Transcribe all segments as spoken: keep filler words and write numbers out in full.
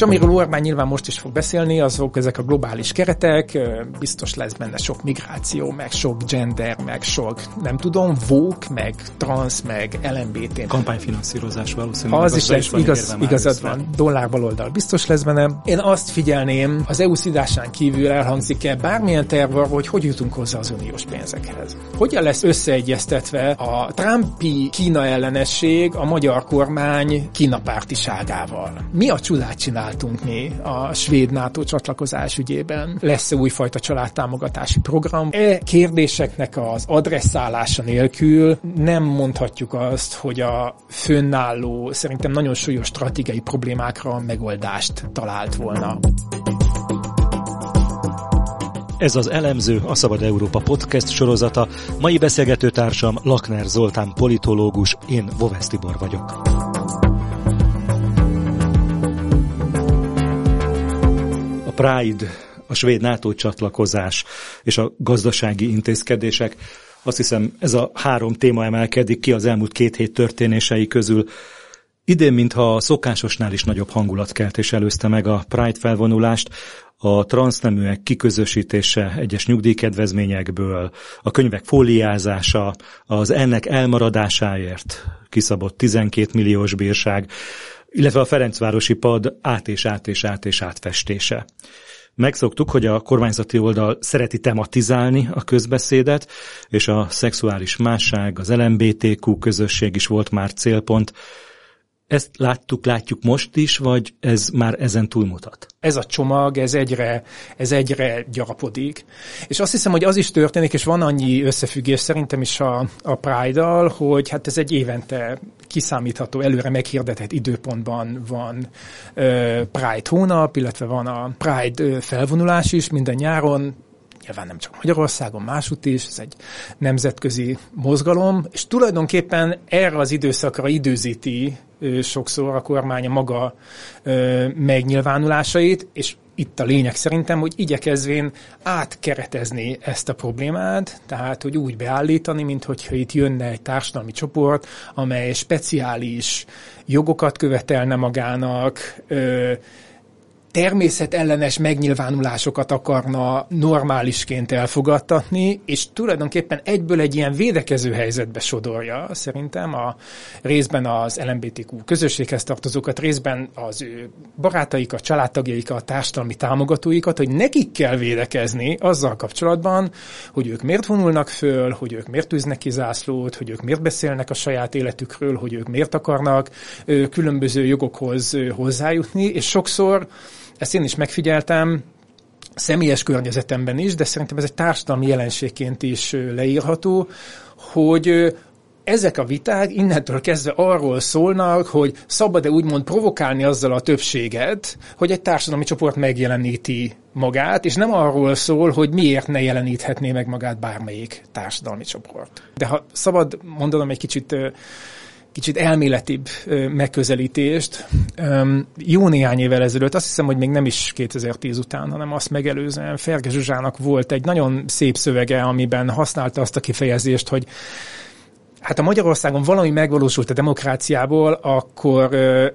És amiről Orbán nyilván most is fog beszélni, azok ezek a globális keretek, biztos lesz benne sok migráció, meg sok gender, meg sok, nem tudom, woke, meg trans, meg el em bé té. Kampányfinanszírozás valószínűleg. Az is lesz, igaz, igazad van, dollár baloldal biztos lesz benne. Én azt figyelném, az é u szidásán kívül elhangzik-e bármilyen terv arról, hogy hogy jutunk hozzá az uniós pénzekhez. Hogyan lesz összeegyeztetve a Trumpi Kína ellenesség a magyar kormány Kína pártiságával? Mi a csodát csináltunk mi a svéd NATO csatlakozás ügyében? Lesz-e újfajta családtámogatási program? E kérdéseknek az adresszálása nélkül nem mondhatjuk azt, hogy a fönnálló, szerintem nagyon súlyos stratégiai problémákra megoldást talált volna. Ez az Elemző, a Szabad Európa podcast sorozata. Mai beszélgetőtársam Lakner Zoltán politológus, én Vovesz Tibor vagyok. A Pride, a svéd NATO csatlakozás és a gazdasági intézkedések, azt hiszem ez a három téma emelkedik ki az elmúlt két hét történései közül. Idén, mintha a szokásosnál is nagyobb hangulatkeltés előzte meg a Pride felvonulást, a transzneműek kiközösítése egyes nyugdíjkedvezményekből, a könyvek fóliázása, az ennek elmaradásáért kiszabott tizenkét milliós bírság, illetve a Ferencvárosi pad át és át és át és átfestése. Megszoktuk, hogy a kormányzati oldal szereti tematizálni a közbeszédet, és a szexuális másság, az el em bé té kú közösség is volt már célpont. Ezt láttuk, látjuk most is, vagy ez már ezen túlmutat? Ez a csomag, ez egyre, ez egyre gyarapodik. És azt hiszem, hogy az is történik, és van annyi összefüggés szerintem is a, a Pride-dal, hogy hát ez egy évente kiszámítható, előre meghirdetett időpontban van ö, Pride hónap, illetve van a Pride felvonulás is minden nyáron, nyilván nem csak Magyarországon, másút is, ez egy nemzetközi mozgalom, és tulajdonképpen erre az időszakra időzíti ö, sokszor a kormány maga ö, megnyilvánulásait, és itt a lényeg szerintem, hogy igyekezvén átkeretezni ezt a problémát, tehát hogy úgy beállítani, minthogyha itt jönne egy társadalmi csoport, amely speciális jogokat követelne magának, ö, természetellenes megnyilvánulásokat akarna normálisként elfogadtatni, és tulajdonképpen egyből egy ilyen védekező helyzetbe sodorja, szerintem a részben az el em bé té kú közösséghez tartozókat, részben az ő barátaikat, családtagjaikat, társadalmi támogatóikat, hogy nekik kell védekezni azzal kapcsolatban, hogy ők miért vonulnak föl, hogy ők miért tűznek ki zászlót, hogy ők miért beszélnek a saját életükről, hogy ők miért akarnak különböző jogokhoz hozzájutni, és sokszor ezt én is megfigyeltem, személyes környezetemben is, de szerintem ez egy társadalmi jelenségként is leírható, hogy ezek a viták innentől kezdve arról szólnak, hogy szabad-e úgymond provokálni azzal a többséget, hogy egy társadalmi csoport megjeleníti magát, és nem arról szól, hogy miért ne jeleníthetné meg magát bármelyik társadalmi csoport. De ha szabad mondanom egy kicsit kicsit elméletibb megközelítést. Jó néhány évvel ezelőtt, azt hiszem, hogy még nem is kétezer-tíz után, hanem azt megelőzően Ferge Zsuzsának volt egy nagyon szép szövege, amiben használta azt a kifejezést, hogy hát a Magyarországon valami megvalósult a demokráciából, akkor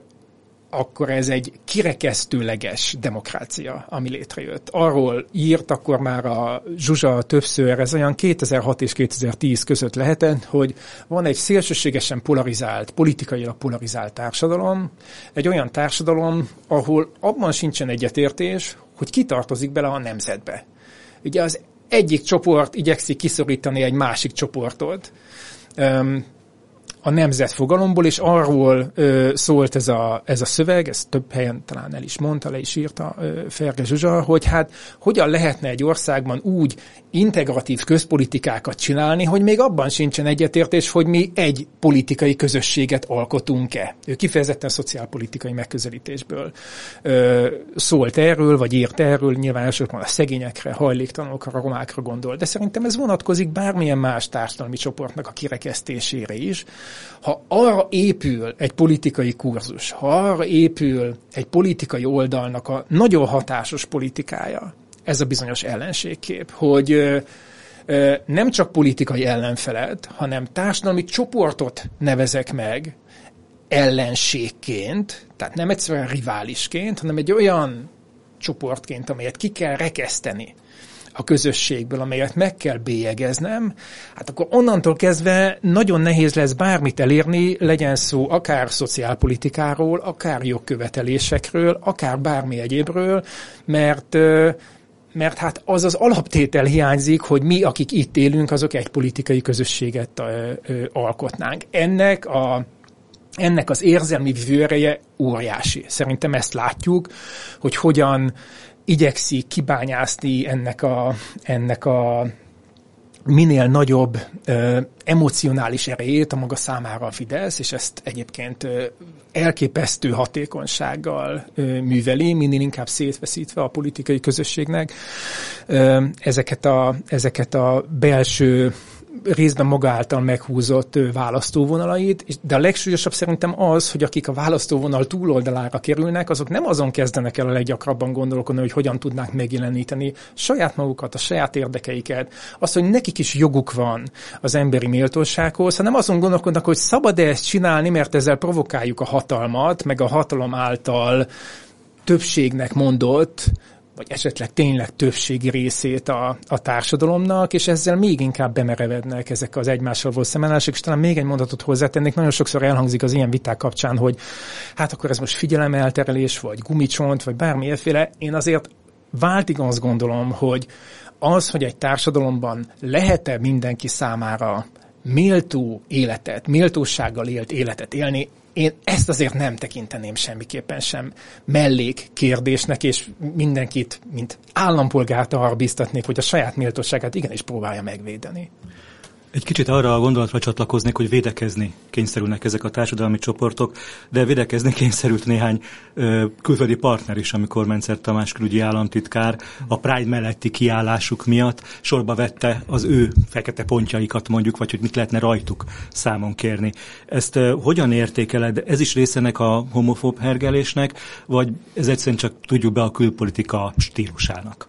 akkor ez egy kirekesztőleges demokrácia, ami létrejött. Arról írt akkor már a Zsuzsa többször, ez olyan kétezer-hat és kétezer-tíz között lehetett, hogy van egy szélsőségesen polarizált, politikailag polarizált társadalom, egy olyan társadalom, ahol abban sincsen egyetértés, hogy ki tartozik bele a nemzetbe. Ugye az egyik csoport igyekszik kiszorítani egy másik csoportot, a nemzet fogalomból, és arról ö, szólt ez a, ez a szöveg, ezt több helyen talán el is mondta, le is írta ö, Ferge Zsuzsa, hogy hát hogyan lehetne egy országban úgy integratív közpolitikákat csinálni, hogy még abban sincsen egyetértés, hogy mi egy politikai közösséget alkotunk-e. Ő kifejezetten szociálpolitikai megközelítésből ö, szólt erről, vagy írt erről, nyilván elsősorban a szegényekre, hajléktalanokra, romákra gondol, de szerintem ez vonatkozik bármilyen más társadalmi csoportnak a kirekesztésére is. Ha arra épül egy politikai kurzus, ha arra épül egy politikai oldalnak a nagyon hatásos politikája, ez a bizonyos ellenségkép, hogy ö, ö, nem csak politikai ellenfelet, hanem társadalmi csoportot nevezek meg, ellenségként, tehát nem egyszerűen riválisként, hanem egy olyan csoportként, amelyet ki kell rekeszteni a közösségből, amelyet meg kell bélyegeznem, hát akkor onnantól kezdve nagyon nehéz lesz bármit elérni, legyen szó akár szociálpolitikáról, akár jogkövetelésekről, akár bármi egyébről, mert, mert hát az az alaptétel hiányzik, hogy mi, akik itt élünk, azok egy politikai közösséget alkotnánk. Ennek a Ennek az érzelmi vívőereje óriási. Szerintem ezt látjuk, hogy hogyan igyekszik kibányászni ennek a, ennek a minél nagyobb ö, emocionális erejét a maga számára a Fidesz, és ezt egyébként ö, elképesztő hatékonysággal ö, műveli, minél inkább szétveszítve a politikai közösségnek ö, ezeket, a, ezeket a belső részben maga által meghúzott választóvonalait, de a legsúlyosabb szerintem az, hogy akik a választóvonal túloldalára kerülnek, azok nem azon kezdenek el a leggyakrabban gondolkodni, hogy hogyan tudnák megjeleníteni saját magukat, a saját érdekeiket, azt, hogy nekik is joguk van az emberi méltósághoz, hanem azon gondolkodnak, hogy szabad-e ezt csinálni, mert ezzel provokáljuk a hatalmat, meg a hatalom által többségnek mondott, vagy esetleg tényleg többségi részét a, a társadalomnak, és ezzel még inkább bemerevednek ezek az egymással való szembenállások, és talán még egy mondatot hozzátennék, nagyon sokszor elhangzik az ilyen viták kapcsán, hogy hát akkor ez most figyelemelterelés, vagy gumicsont, vagy bármilyenféle. Én azért váltig azt gondolom, hogy az, hogy egy társadalomban lehet-e mindenki számára méltó életet, méltósággal élt életet élni, én ezt azért nem tekinteném semmiképpen sem mellék kérdésnek, és mindenkit, mint állampolgárt arra biztatnék, hogy a saját méltóságát igenis próbálja megvédeni. Egy kicsit arra a gondolatra csatlakoznék, hogy védekezni kényszerülnek ezek a társadalmi csoportok, de védekezni kényszerült néhány ö, külföldi partner is, amikor Menczert Tamás külügyi államtitkár a Pride melletti kiállásuk miatt sorba vette az ő fekete pontjaikat mondjuk, vagy hogy mit lehetne rajtuk számon kérni. Ezt ö, hogyan értékeled? Ez is része ennek a homofób hergelésnek, vagy ez egyszerűen csak tudjuk be a külpolitika stílusának?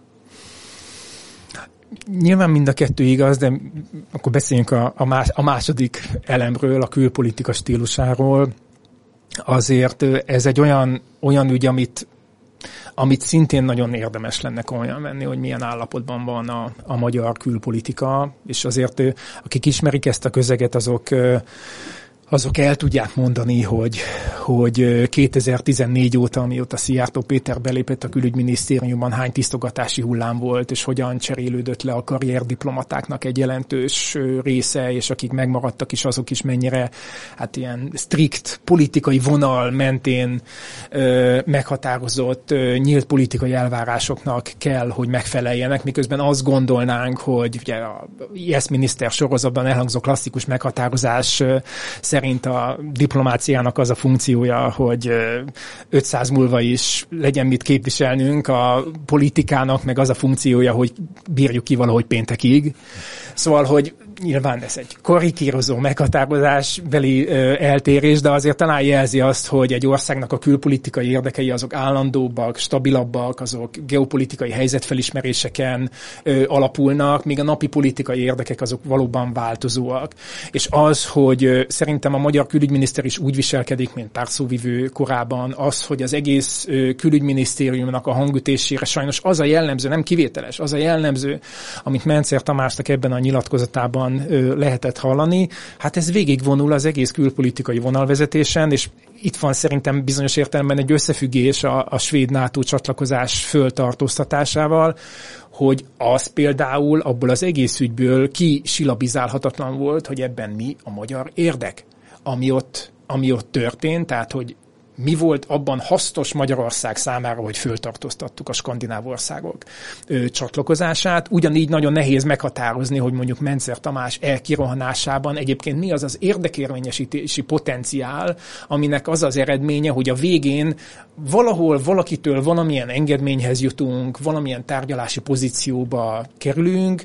Nyilván mind a kettő igaz, de akkor beszéljünk a, a, más, a második elemről, a külpolitika stílusáról. Azért ez egy olyan, olyan ügy, amit, amit szintén nagyon érdemes lenne komolyan venni, hogy milyen állapotban van a, a magyar külpolitika, és azért akik ismerik ezt a közeget, azok azok el tudják mondani, hogy, hogy kétezer-tizennégy óta, amióta Szijjártó Péter belépett a külügyminisztériumban, hány tisztogatási hullám volt, és hogyan cserélődött le a karrierdiplomatáknak egy jelentős része, és akik megmaradtak is, azok is mennyire hát ilyen strikt politikai vonal mentén ö, meghatározott ö, nyílt politikai elvárásoknak kell, hogy megfeleljenek, miközben azt gondolnánk, hogy ugye a Yes Minister sorozatban elhangzó klasszikus meghatározás ö, szerint a diplomáciának az a funkciója, hogy ötszáz múlva is legyen mit képviselnünk, a politikának meg az a funkciója, hogy bírjuk ki valahogy péntekig. Szóval, hogy nyilván ez egy karikírozó meghatározás beli ö, eltérés, de azért talán jelzi azt, hogy egy országnak a külpolitikai érdekei azok állandóbbak, stabilabbak, azok geopolitikai helyzetfelismeréseken ö, alapulnak, míg a napi politikai érdekek azok valóban változóak. És az, hogy ö, szerintem a magyar külügyminiszter is úgy viselkedik, mint pár szóvivő korában, az, hogy az egész ö, külügyminisztériumnak a hangütésére sajnos az a jellemző, nem kivételes, az a jellemző, amit Menczert Tamásnak ebben a nyilatkozatában lehetett hallani, hát ez végigvonul az egész külpolitikai vonalvezetésen, és itt van szerintem bizonyos értelemben egy összefüggés a, a svéd NATO csatlakozás föltartóztatásával, hogy az például abból az egész ügyből kisilabizálhatatlan volt, hogy ebben mi a magyar érdek, ami ott, ami ott történt, tehát hogy mi volt abban hasznos Magyarország számára, hogy föltartóztattuk a skandináv országok ö, csatlakozását. Ugyanígy nagyon nehéz meghatározni, hogy mondjuk Menczert Tamás elkirohanásában egyébként mi az az érdekérvényesítési potenciál, aminek az az eredménye, hogy a végén valahol valakitől valamilyen engedményhez jutunk, valamilyen tárgyalási pozícióba kerülünk.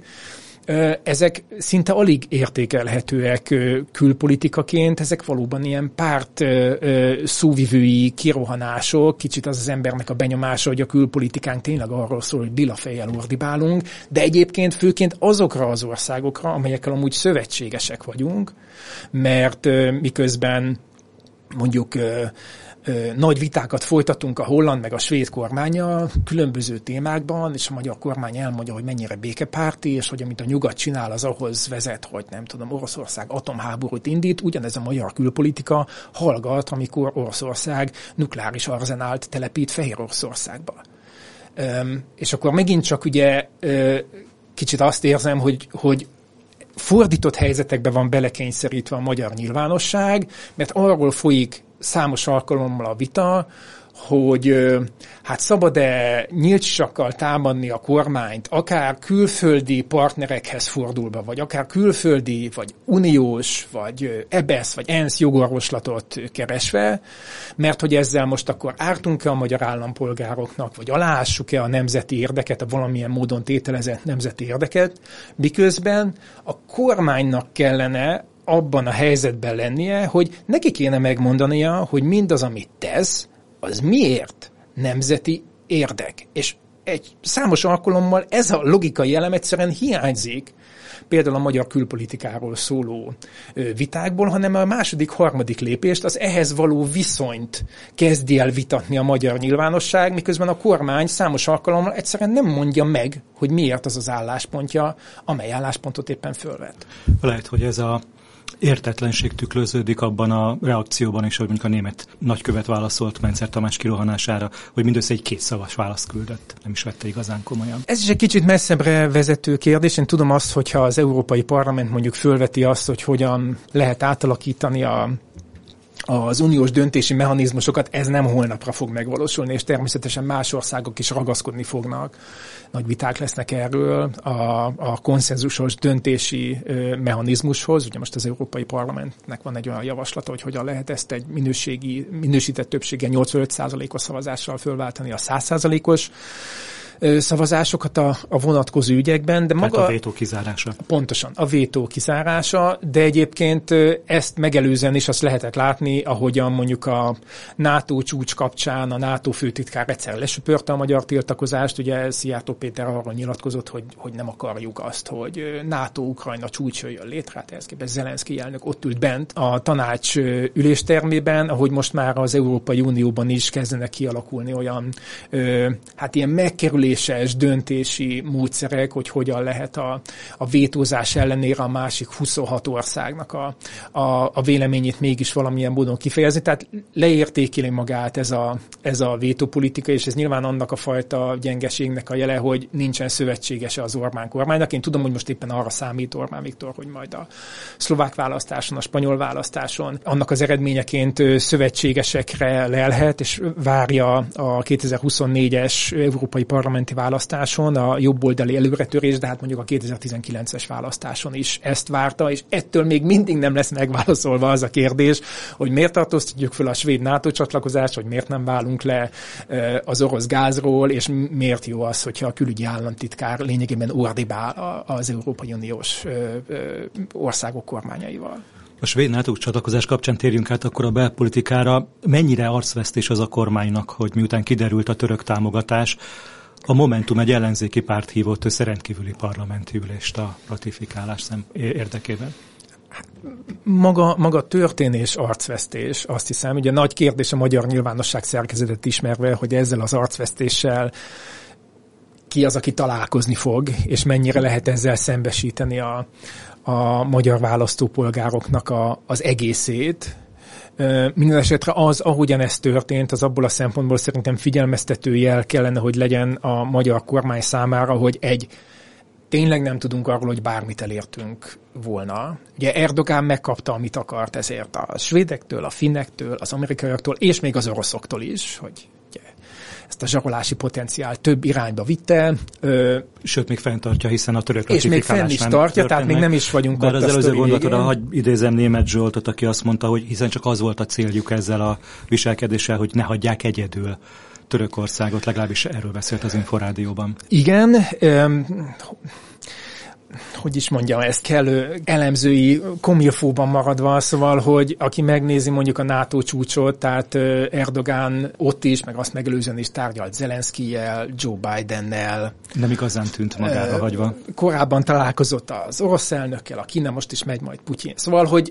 Ezek szinte alig értékelhetőek külpolitikaként, ezek valóban ilyen párt szóvivői kirohanások, kicsit az az embernek a benyomása, hogy a külpolitikánk tényleg arról szól, hogy lila fejjel ordibálunk, de egyébként főként azokra az országokra, amelyekkel amúgy szövetségesek vagyunk, mert miközben mondjuk ö, ö, nagy vitákat folytatunk a holland meg a svéd kormánnyal különböző témákban, és a magyar kormány elmondja, hogy mennyire békepárti, és hogy amit a nyugat csinál, az ahhoz vezet, hogy nem tudom, Oroszország atomháborút indít, ugyanez a magyar külpolitika hallgat, amikor Oroszország nukleáris arzenált telepít Fehéroroszországba. Öm, és akkor megint csak ugye ö, kicsit azt érzem, hogy, hogy fordított helyzetekbe van belekényszerítve a magyar nyilvánosság, mert arról folyik számos alkalommal a vita, hogy hát szabad-e nyílt sisakkal támadni a kormányt, akár külföldi partnerekhez fordulva, vagy akár külföldi, vagy uniós, vagy é bé e es, vagy ENSZ jogorvoslatot keresve, mert hogy ezzel most akkor ártunk-e a magyar állampolgároknak, vagy aláássuk-e a nemzeti érdeket, a valamilyen módon tételezett nemzeti érdeket, miközben a kormánynak kellene abban a helyzetben lennie, hogy neki kéne megmondania, hogy mindaz, amit tesz, az miért nemzeti érdek. És egy számos alkalommal ez a logikai elem egyszerűen hiányzik, például a magyar külpolitikáról szóló vitákból, hanem a második, harmadik lépést, az ehhez való viszonyt kezdi el vitatni a magyar nyilvánosság, miközben a kormány számos alkalommal egyszerűen nem mondja meg, hogy miért az az álláspontja, amely álláspontot éppen fölvet. Lehet, hogy ez a értetlenség tükröződik abban a reakcióban is, hogy mondjuk a német nagykövet válaszolt Mencer Tamás kirohanására, hogy mindössze egy kétszavas választ küldött. Nem is vette igazán komolyan. Ez is egy kicsit messzebbre vezető kérdés. Én tudom azt, hogyha az Európai Parlament mondjuk fölveti azt, hogy hogyan lehet átalakítani a az uniós döntési mechanizmusokat, ez nem holnapra fog megvalósulni, és természetesen más országok is ragaszkodni fognak. Nagy viták lesznek erről a, a konszenzusos döntési ö, mechanizmushoz. Ugye most az Európai Parlamentnek van egy olyan javaslata, hogy hogyan lehet ezt egy minőségi, minősített többséggel nyolcvanöt százalékos szavazással fölváltani a száz százalékos szavazásokat a, a vonatkozó ügyekben, de maga... Tehát a vétó kizárása. Pontosan, a vétó kizárása, de egyébként ezt megelőzően is azt lehetett látni, ahogyan mondjuk a NATO csúcs kapcsán a NATO főtitkár egyszer lesöpörte a magyar tiltakozást, ugye Szijjártó Péter arról nyilatkozott, hogy, hogy nem akarjuk azt, hogy NATO-Ukrajna csúcs jöjjön létre, hát ehhez képest Zelenszkij elnök ott ült bent a tanács üléstermében, ahogy most már az Európai Unióban is kezdenek kialakulni olyan, hát ilyen megkerülés döntési módszerek, hogy hogyan lehet a, a vétózás ellenére a másik huszonhat országnak a, a, a véleményét mégis valamilyen módon kifejezni. Tehát leértékeli magát ez a, ez a vétópolitika, és ez nyilván annak a fajta gyengeségnek a jele, hogy nincsen szövetségese az Orbán kormánynak. Én tudom, hogy most éppen arra számít Orbán Viktor, hogy majd a szlovák választáson, a spanyol választáson annak az eredményeként szövetségesekre lelhet, és várja a kétezer-huszonnégyes európai parlamenti választáson a jobboldali előretörés, de hát mondjuk a kétezer-tizenkilences választáson is ezt várta, és ettől még mindig nem lesz megválaszolva az a kérdés, hogy miért tartóztatjuk föl a svéd NATO csatlakozást, hogy miért nem válunk le az orosz gázról, és miért jó az, hogyha a külügyi államtitkár lényegében ordibál az Európai Uniós országok kormányaival. A svéd NATO csatlakozás kapcsán térjünk át akkor a belpolitikára. Mennyire arcvesztés az a kormánynak, hogy miután kiderült a török támogatás, a Momentum egy ellenzéki párt hívott össze rendkívüli parlamenti ülést a ratifikálás szem érdekében? Maga, maga történés arcvesztés, azt hiszem, ugye nagy kérdés a magyar nyilvánosság szerkezetet ismerve, hogy ezzel az arcvesztéssel ki az, aki találkozni fog, és mennyire lehet ezzel szembesíteni a, a magyar választópolgároknak a, az egészét. Minden esetre az, ahogyan ez történt, az abból a szempontból szerintem figyelmeztető jel kellene, hogy legyen a magyar kormány számára, hogy egy, tényleg nem tudunk arról, hogy bármit elértünk volna. Ugye Erdogán megkapta, amit akart, ezért a svédektől, a finnektől, az amerikaiaktól, és még az oroszoktól is, hogy ugye, ezt a zsarolási potenciált több irányba vitte. Sőt, még fenntartja, hiszen a török és még fenn is tartja, tehát még nem is vagyunk bár ott az előző gondolatra, hagy idézem Németh Zsoltot, aki azt mondta, hogy hiszen csak az volt a céljuk ezzel a viselkedéssel, hogy ne hagyják egyedül Törökországot, legalábbis erről beszélt az Inforádióban. Igen, um, hogy is mondjam, ezt kellő elemzői komilfóban maradva, szóval, hogy aki megnézi mondjuk a NATO csúcsot, tehát Erdogán ott is, meg azt megelőzően is tárgyalt Zelenszkijjel, Joe Bidennel. Nem igazán tűnt magára uh, hagyva. Korábban találkozott az orosz elnökkel, a Kína most is megy majd Putyin. Szóval, hogy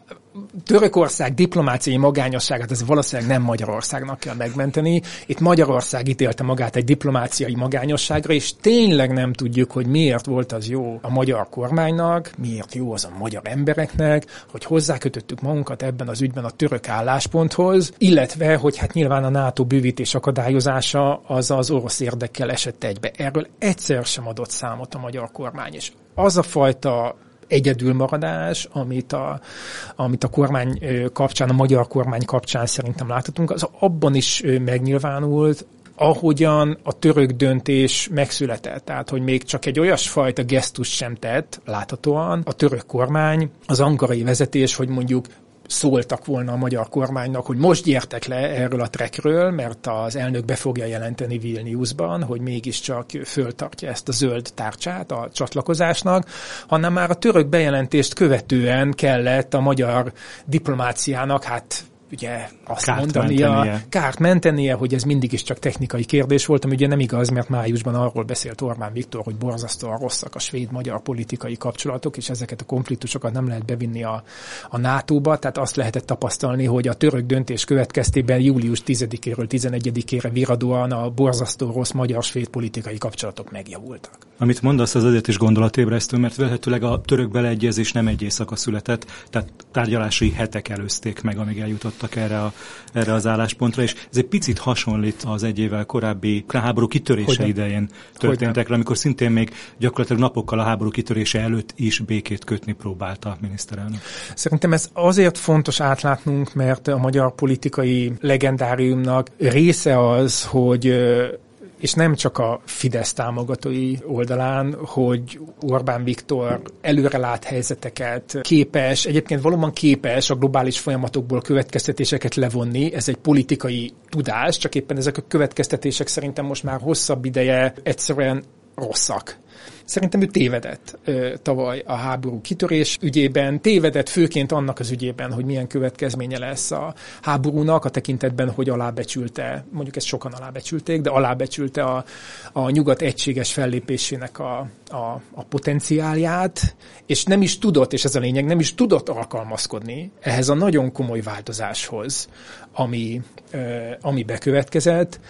Törökország diplomáciai magányosságát ez valószínűleg nem Magyarországnak kell megmenteni. Itt Magyarország ítélte magát egy diplomáciai magányosságra, és tényleg nem tudjuk, hogy miért volt az jó a magyar kormánynak, miért jó az a magyar embereknek, hogy hozzákötöttük magunkat ebben az ügyben a török állásponthoz, illetve, hogy hát nyilván a NATO bővítés akadályozása az az orosz érdekkel esett egybe. Erről egyszer sem adott számot a magyar kormány, és az a fajta egyedülmaradás, amit a, amit a kormány kapcsán, a magyar kormány kapcsán szerintem láthatunk, az abban is megnyilvánult, ahogyan a török döntés megszületett. Tehát, hogy még csak egy olyasfajta gesztus sem tett, láthatóan a török kormány, az ankarai vezetés, hogy mondjuk szóltak volna a magyar kormánynak, hogy most gyertek le erről a trackről, mert az elnök be fogja jelenteni Vilniusban, hogy mégiscsak föltartja ezt a zöld tárcsát a csatlakozásnak, hanem már a török bejelentést követően kellett a magyar diplomáciának, hát ugye azt kárt mondania, mentenie. kárt mentenie, hogy ez mindig is csak technikai kérdés volt, ami ugye nem igaz, mert májusban arról beszélt Orbán Viktor, hogy borzasztóan rosszak a svéd-magyar politikai kapcsolatok, és ezeket a konfliktusokat nem lehet bevinni a, a nátóba, tehát azt lehetett tapasztalni, hogy a török döntés következtében július tizedikéről tizenegyedikére viradóan a borzasztó rossz magyar-svéd politikai kapcsolatok megjavultak. Amit mondasz, az azért is gondolatébresztő, mert vélhetőleg a török beleegyezés nem egy éjszaka született, tehát tárgyalási hetek előzték meg, amíg eljutottak erre, a, erre az álláspontra, és ez egy picit hasonlít az egy évvel korábbi háború kitörése Hogyne? idején történtekre, amikor szintén még gyakorlatilag napokkal a háború kitörése előtt is békét kötni próbálta a miniszterelnök. Szerintem ez azért fontos átlátnunk, mert a magyar politikai legendáriumnak része az, hogy és nem csak a Fidesz támogatói oldalán, hogy Orbán Viktor előrelát helyzeteket, képes, egyébként valóban képes a globális folyamatokból következtetéseket levonni, ez egy politikai tudás, csak éppen ezek a következtetések szerintem most már hosszabb ideje egyszerűen rosszak. Szerintem ő tévedett ö, tavaly a háború kitörés ügyében, tévedett főként annak az ügyében, hogy milyen következménye lesz a háborúnak, a tekintetben, hogy alábecsülte, mondjuk ezt sokan alábecsülték, de alábecsülte a, a nyugat egységes fellépésének a, a, a potenciálját, és nem is tudott, és ez a lényeg, nem is tudott alkalmazkodni ehhez a nagyon komoly változáshoz, ami, ö, ami bekövetkezett,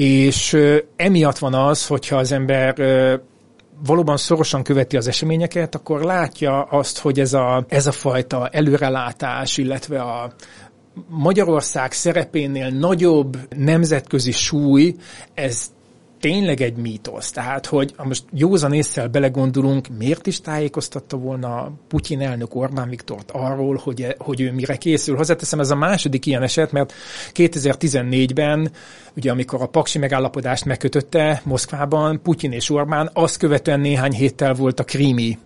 és ö, emiatt van az, hogyha az ember ö, valóban szorosan követi az eseményeket, akkor látja azt, hogy ez a, ez a fajta előrelátás, illetve a Magyarország szerepénél nagyobb nemzetközi súly, ez tényleg egy mítosz. Tehát, hogy most józan ésszel belegondolunk, miért is tájékoztatta volna Putyin elnök Orbán Viktort arról, hogy, hogy ő mire készül. Hozzáteszem, ez a második ilyen eset, mert kétezer-tizennégyben, ugye amikor a paksi megállapodást megkötötte Moszkvában, Putyin és Orbán, azt követően néhány héttel volt a krími,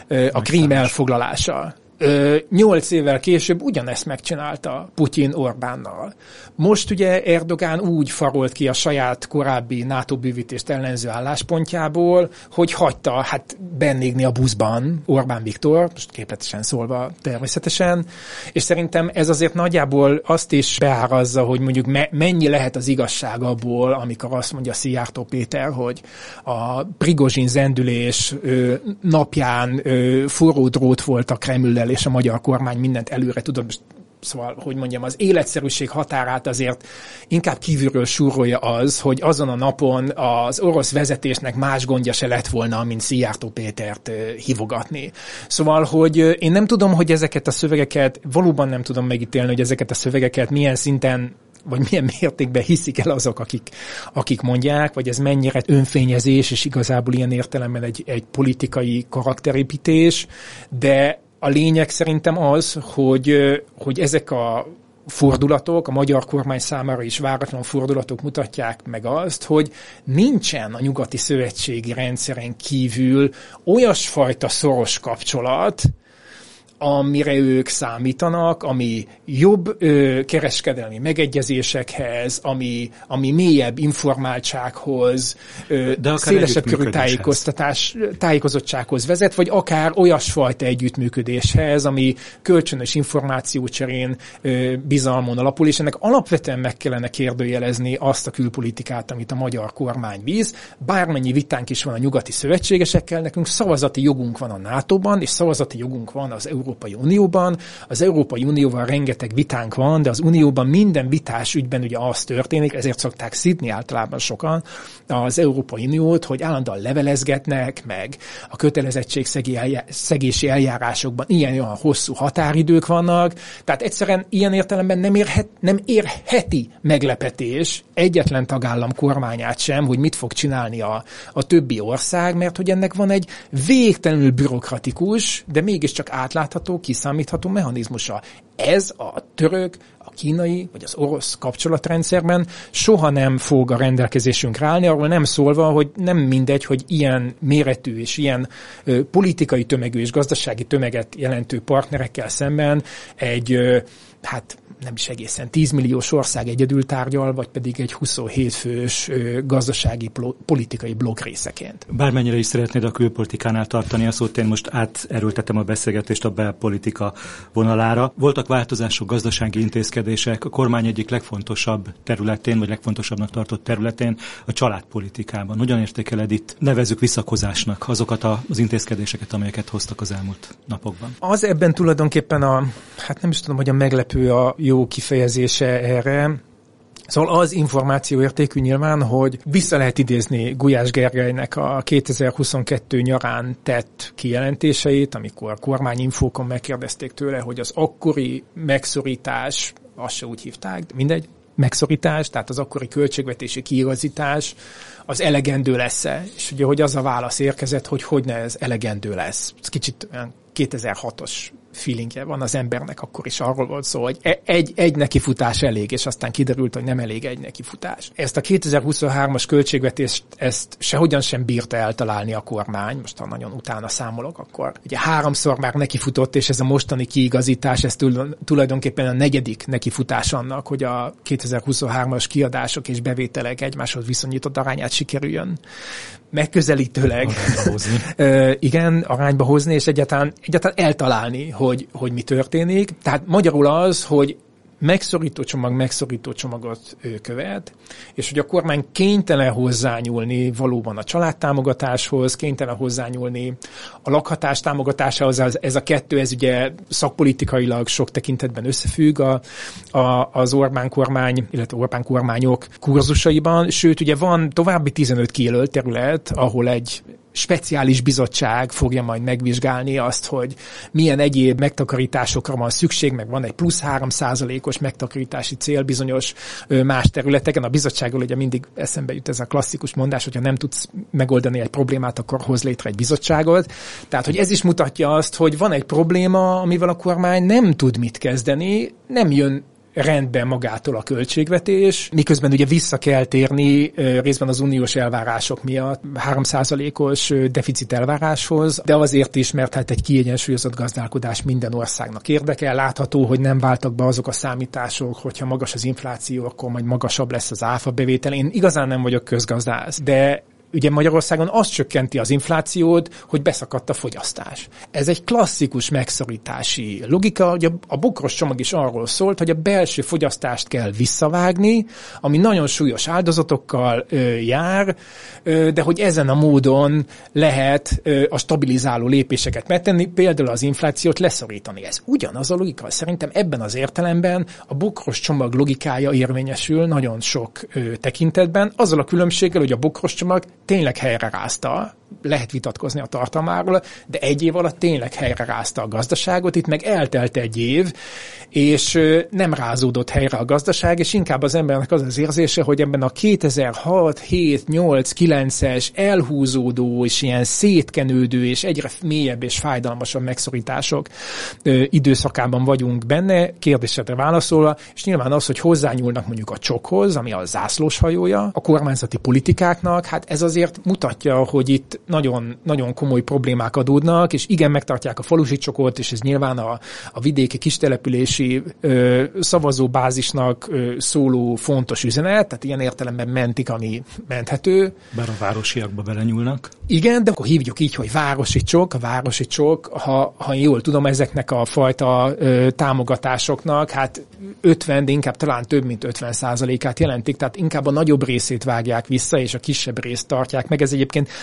a Krím elfoglalása. Nyolc évvel később ugyanezt megcsinálta Putyin Orbánnal. Most ugye Erdogán úgy farolt ki a saját korábbi NATO bővítést ellenző álláspontjából, hogy hagyta hát bennégni a buszban Orbán Viktor, most képletesen szólva természetesen, és szerintem ez azért nagyjából azt is beárazza, hogy mondjuk me- mennyi lehet az igazság abból, amikor azt mondja Szijjártó Péter, hogy a Prigozsin zendülés ö, napján ö, forró drót volt a Kremllel, és a magyar kormány mindent előre tudott. Szóval, hogy mondjam, az életszerűség határát azért inkább kívülről súrolja az, hogy azon a napon az orosz vezetésnek más gondja se lett volna, mint Szijjártó Pétert hívogatni. Szóval, hogy én nem tudom, hogy ezeket a szövegeket, valóban nem tudom megítélni, hogy ezeket a szövegeket milyen szinten vagy milyen mértékben hiszik el azok, akik, akik mondják, vagy ez mennyire önfényezés, és igazából ilyen értelemben egy, egy politikai karakterépítés, de a lényeg szerintem az, hogy, hogy ezek a fordulatok, a magyar kormány számára is váratlan fordulatok mutatják meg azt, hogy nincsen a nyugati szövetségi rendszeren kívül olyasfajta szoros kapcsolat, amire ők számítanak, ami jobb ö, kereskedelmi megegyezésekhez, ami, ami mélyebb informáltsághoz, ö, szélesebb körű tájékoztatás, tájékozottsághoz vezet, vagy akár olyasfajta együttműködéshez, ami kölcsönös információcserén ö, bizalmon alapul, és ennek alapvetően meg kellene kérdőjelezni azt a külpolitikát, amit a magyar kormány víz. Bármennyi vitánk is van a nyugati szövetségesekkel, nekünk szavazati jogunk van a nátóban, és szavazati jogunk van az Európai Európai Unióban. Az Európai Unióval rengeteg vitánk van, de az Unióban minden vitás ügyben ugye az történik, ezért szokták szidni általában sokan az Európai Uniót, hogy állandóan levelezgetnek, meg a kötelezettségszegési eljárásokban ilyen-olyan hosszú határidők vannak, tehát egyszerűen ilyen értelemben nem, érhet, nem érheti meglepetés egyetlen tagállam kormányát sem, hogy mit fog csinálni a, a többi ország, mert hogy ennek van egy végtelenül bürokratikus, de mégiscsak átlátható, kiszámítható mechanizmusa. Ez a török, a kínai vagy az orosz kapcsolatrendszerben soha nem fog a rendelkezésünkre állni, arról nem szólva, hogy nem mindegy, hogy ilyen méretű és ilyen ö, politikai tömegű és gazdasági tömeget jelentő partnerekkel szemben egy ö, hát nem is egészen tízmilliós ország egyedül tárgyal, vagy pedig egy huszonhét fős ö, gazdasági politikai blokk részeként. Bármennyire is szeretnéd a külpolitikánál tartani a szót, én most áterőltetem a beszélgetést a belpolitika vonalára. Voltak változások, gazdasági intézkedések a kormány egyik legfontosabb területén, vagy legfontosabbnak tartott területén, a családpolitikában. Hogyan értékeled itt, nevezzük visszakozásnak azokat az intézkedéseket, amelyeket hoztak az elmúlt napokban? Az ebben tulajdonképpen a, hát nem is tudom, hogy a meglepő a jó kifejezése erre. Szóval az információértékű nyilván, hogy vissza lehet idézni Gulyás Gergelynek a kétezer-huszonkettő nyarán tett kijelentéseit, amikor kormányinfókon megkérdezték tőle, hogy az akkori megszorítás, azt se úgy hívták, de mindegy, megszorítás, tehát az akkori költségvetési kiigazítás, az elegendő lesz-e? És ugye, hogy az a válasz érkezett, hogy hogyne ez elegendő lesz. Ez kicsit olyan kétezer-hatos feelingje van az embernek, akkor is arról volt szó, hogy egy, egy nekifutás elég, és aztán kiderült, hogy nem elég egy nekifutás. Ezt a kétezer-huszonhármas költségvetést ezt sehogyan sem bírta eltalálni a kormány, most ha nagyon utána számolok, akkor ugye háromszor már nekifutott, és ez a mostani kiigazítás, ez tulajdonképpen a negyedik nekifutás annak, hogy a kétezer-huszonhármas kiadások és bevételek egymáshoz viszonyított arányát sikerüljön megközelítőleg arányba hozni. igen, arányba hozni, és egyáltalán, egyáltalán eltalálni, hogy, hogy mi történik. Tehát magyarul az, hogy megszorító csomag, megszorító csomagot követ, és hogy a kormány kénytelen hozzányúlni valóban a családtámogatáshoz, kénytelen hozzányúlni a lakhatás támogatásához, ez a kettő, ez ugye szakpolitikailag sok tekintetben összefügg a, a, az Orbán kormány, illetve Orbán kormányok kurzusaiban, sőt ugye van további tizenöt kijelölt terület, ahol egy speciális bizottság fogja majd megvizsgálni azt, hogy milyen egyéb megtakarításokra van szükség, meg van egy plusz három százalékos megtakarítási cél bizonyos más területeken. A bizottságról ugye mindig eszembe jut ez a klasszikus mondás, hogyha nem tudsz megoldani egy problémát, akkor hoz létre egy bizottságot. Tehát, hogy ez is mutatja azt, hogy van egy probléma, amivel a kormány nem tud mit kezdeni, nem jön rendben magától a költségvetés, miközben ugye vissza kell térni részben az uniós elvárások miatt három százalékos deficit elváráshoz, de azért is, mert hát egy kiegyensúlyozott gazdálkodás minden országnak érdeke. Látható, hogy nem váltak be azok a számítások, hogyha magas az infláció, akkor majd magasabb lesz az áfa bevétel. Én igazán nem vagyok közgazdász, de ugye Magyarországon azt csökkenti az inflációt, hogy beszakadt a fogyasztás. Ez egy klasszikus megszorítási logika, hogy a bokros csomag is arról szólt, hogy a belső fogyasztást kell visszavágni, ami nagyon súlyos áldozatokkal ö, jár, ö, de hogy ezen a módon lehet ö, a stabilizáló lépéseket megtenni, például az inflációt leszorítani. Ez ugyanaz a logika. Szerintem ebben az értelemben a bokros csomag logikája érvényesül nagyon sok ö, tekintetben, azzal a különbséggel, hogy a bokros csomag tényleg helyrerázta, lehet vitatkozni a tartalmáról, de egy év alatt tényleg helyrerázta a gazdaságot, itt meg eltelt egy év, és nem rázódott helyre a gazdaság, és inkább az embernek az az érzése, hogy ebben a kétezer-hat, hét, nyolc, kilences elhúzódó és ilyen szétkenődő és egyre mélyebb és fájdalmasabb megszorítások időszakában vagyunk benne, kérdésedre válaszolva, és nyilván az, hogy hozzányúlnak mondjuk a csokhoz, ami a zászlós hajója a kormányzati politikáknak, hát ez azért mutatja, hogy itt nagyon, nagyon komoly problémák adódnak, és igen, megtartják a falusi csokot, és ez nyilván a, a vidéki kistelepülési ö, szavazóbázisnak ö, szóló fontos üzenet, tehát ilyen értelemben mentik, ami menthető. Bár a városiakba belenyúlnak. Igen, de akkor hívjuk így, hogy városi csok, a városi csok, ha, ha jól tudom, ezeknek a fajta ö, támogatásoknak, hát ötven, de inkább talán több, mint ötven százalékát jelentik, tehát inkább a nagyobb részét vágják vissza, és a kisebb részt tartják meg. Ez egyébként szintén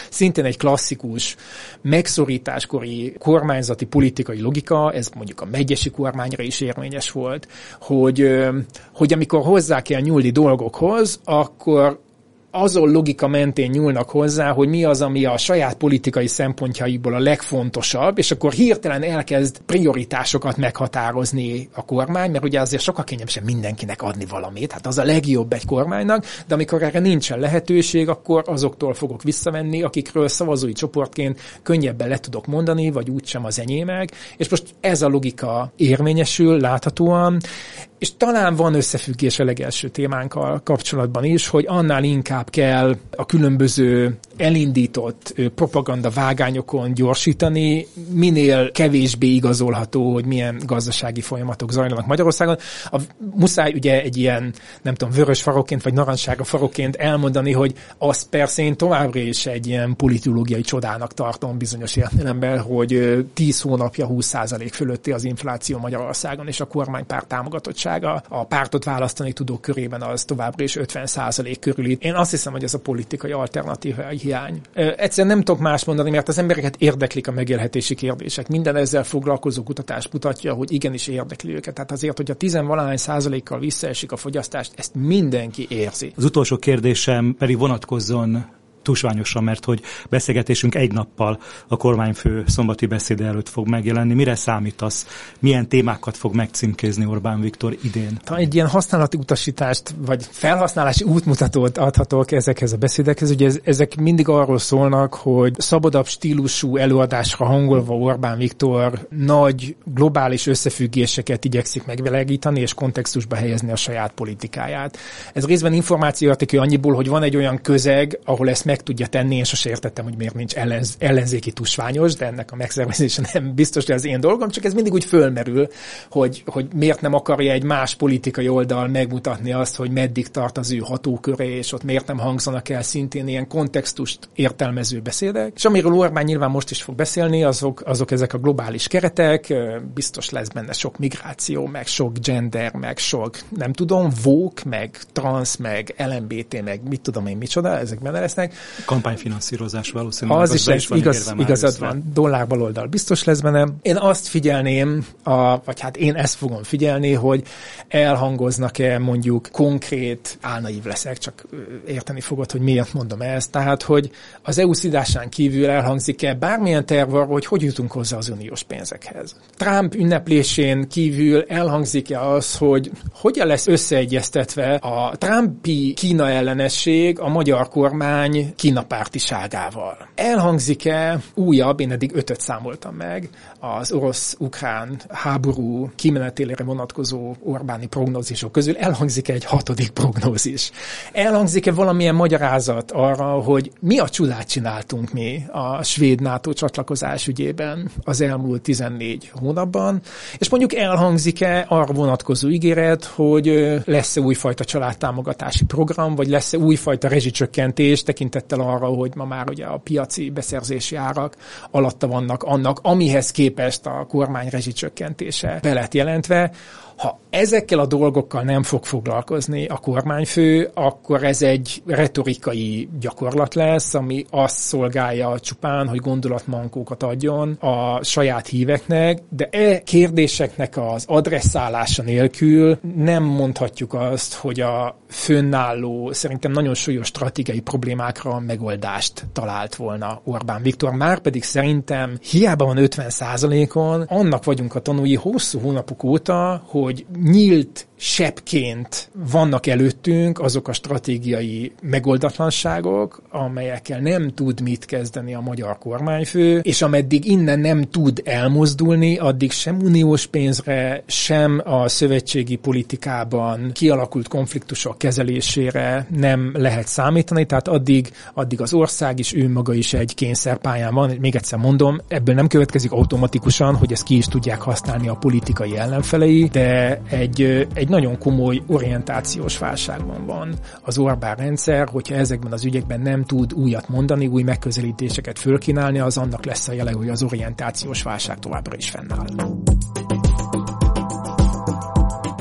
egy klasszikus megszorításkori kormányzati politikai logika, ez mondjuk a megyesi kormányra is érvényes volt, hogy, hogy amikor hozzá kell nyúlni dolgokhoz, akkor azon logika mentén nyúlnak hozzá, hogy mi az, ami a saját politikai szempontjaiból a legfontosabb, és akkor hirtelen elkezd prioritásokat meghatározni a kormány, mert ugye azért sokkal kényelmesebb mindenkinek adni valamit, hát az a legjobb egy kormánynak, de amikor erre nincsen lehetőség, akkor azoktól fogok visszavenni, akikről szavazói csoportként könnyebben le tudok mondani, vagy úgysem az enyémek, és most ez a logika érvényesül láthatóan, és talán van összefüggés a legelső témánkkal kapcsolatban is, hogy annál inkább kell a különböző elindított propaganda vágányokon gyorsítani, minél kevésbé igazolható, hogy milyen gazdasági folyamatok zajlanak Magyarországon. A, muszáj ugye egy ilyen, nem tudom, vörös farokként vagy narancssárga farokként elmondani, hogy azt persze én továbbra is egy ilyen politológiai csodának tartom bizonyos értelemben, hogy tíz hónapja húsz százalék fölötti az infláció Magyarországon, és a kormánypárt támogatottsága a pártot választani tudók körében az továbbra is ötven százalék körüli. Én azt hiszem, hogy ez a politikai alternatíva hiány. Egyszerűen nem tudok más mondani, mert az embereket érdeklik a megélhetési kérdések. Minden ezzel foglalkozó kutatás mutatja, hogy igenis érdekli őket. Tehát azért, hogy a tizenvalahány százalékkal visszaesik a fogyasztást, ezt mindenki érzi. Az utolsó kérdésem pedig vonatkozzon tusványosan, mert hogy beszélgetésünk egy nappal a kormányfő szombati beszéde előtt fog megjelenni. Mire számítasz? Milyen témákat fog megcímkézni Orbán Viktor idén? Ha egy ilyen használati utasítást, vagy felhasználási útmutatót adhatok ezekhez a beszédekhez, ugye ezek mindig arról szólnak, hogy szabadabb stílusú előadásra hangolva Orbán Viktor nagy globális összefüggéseket igyekszik megvilágítani és kontextusba helyezni a saját politikáját. Ez részben információértékű annyiból, hogy van egy olyan közeg, ahol ezt meg tudja tenni, én sose értettem, hogy miért nincs ellenz, ellenzéki tusványos, de ennek a megszervezése nem biztos, hogy az én dolgom, csak ez mindig úgy fölmerül, hogy, hogy miért nem akarja egy más politikai oldal megmutatni azt, hogy meddig tart az ő hatóköre, és ott miért nem hangzanak el szintén ilyen kontextust értelmező beszédek. És amiről Orbán nyilván most is fog beszélni, azok, azok ezek a globális keretek, biztos lesz benne sok migráció, meg sok gender, meg sok, nem tudom, woke, meg trans, meg el em bé té, meg mit tudom én micsoda, ezek benne lesznek. Kampányfinanszírozás valószínűleg. Az, az is lesz, van igaz, igazad van, dollár baloldal biztos lesz benne. Én azt figyelném, a, vagy hát én ezt fogom figyelni, hogy elhangoznak-e mondjuk konkrét, álnaív leszek, csak érteni fogod, hogy miért mondom ezt. Tehát, hogy az é u szidásán kívül elhangzik-e bármilyen terv arra, hogy hogy jutunk hozzá az uniós pénzekhez. Trump ünneplésén kívül elhangzik-e az, hogy hogyan lesz összeegyeztetve a Trumpi Kína ellenesség a magyar kormány Kína pártiságával. Elhangzik-e újabb, én eddig ötöt számoltam meg, az orosz-ukrán háború kimenetélére vonatkozó Orbáni prognózisok közül, elhangzik-e egy hatodik prognózis? Elhangzik-e valamilyen magyarázat arra, hogy mi a csodát csináltunk mi a svéd NATO csatlakozás ügyében az elmúlt tizennégy hónapban, és mondjuk elhangzik-e arra vonatkozó ígéret, hogy lesz-e újfajta családtámogatási program, vagy lesz-e újfajta rezsicsökkentés tekintettel arra, hogy ma már ugye a piaci beszerzési árak alatta vannak annak, amihez képest a kormány rezsicsökkentése be lett jelentve. Ha ezekkel a dolgokkal nem fog foglalkozni a kormányfő, akkor ez egy retorikai gyakorlat lesz, ami azt szolgálja csupán, hogy gondolatmankókat adjon a saját híveknek, de e kérdéseknek az adresszálása nélkül nem mondhatjuk azt, hogy a fönnálló, szerintem nagyon súlyos stratégiai problémákra megoldást talált volna Orbán Viktor. Márpedig szerintem hiába van ötven százalékon, annak vagyunk a tanúi hosszú hónapok óta, hogy nyílt sebbként vannak előttünk azok a stratégiai megoldatlanságok, amelyekkel nem tud mit kezdeni a magyar kormányfő, és ameddig innen nem tud elmozdulni, addig sem uniós pénzre, sem a szövetségi politikában kialakult konfliktusok kezelésére nem lehet számítani, tehát addig, addig az ország is, ő maga is egy kényszerpályán van. Még egyszer mondom, ebből nem következik automatikusan, hogy ezt ki is tudják használni a politikai ellenfelei, de egy, egy nagyon komoly orientációs válságban van az Orbán rendszer, hogyha ezekben az ügyekben nem tud újat mondani, új megközelítéseket fölkínálni, az annak lesz a jele, hogy az orientációs válság továbbra is fennáll.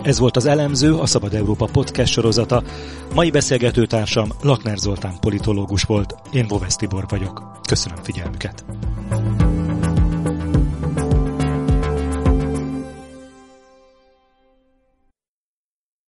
Ez volt az Elemző, a Szabad Európa podcast sorozata. Mai beszélgetőtársam Lakner Zoltán politológus volt, én Bovesz Tibor vagyok. Köszönöm figyelmüket!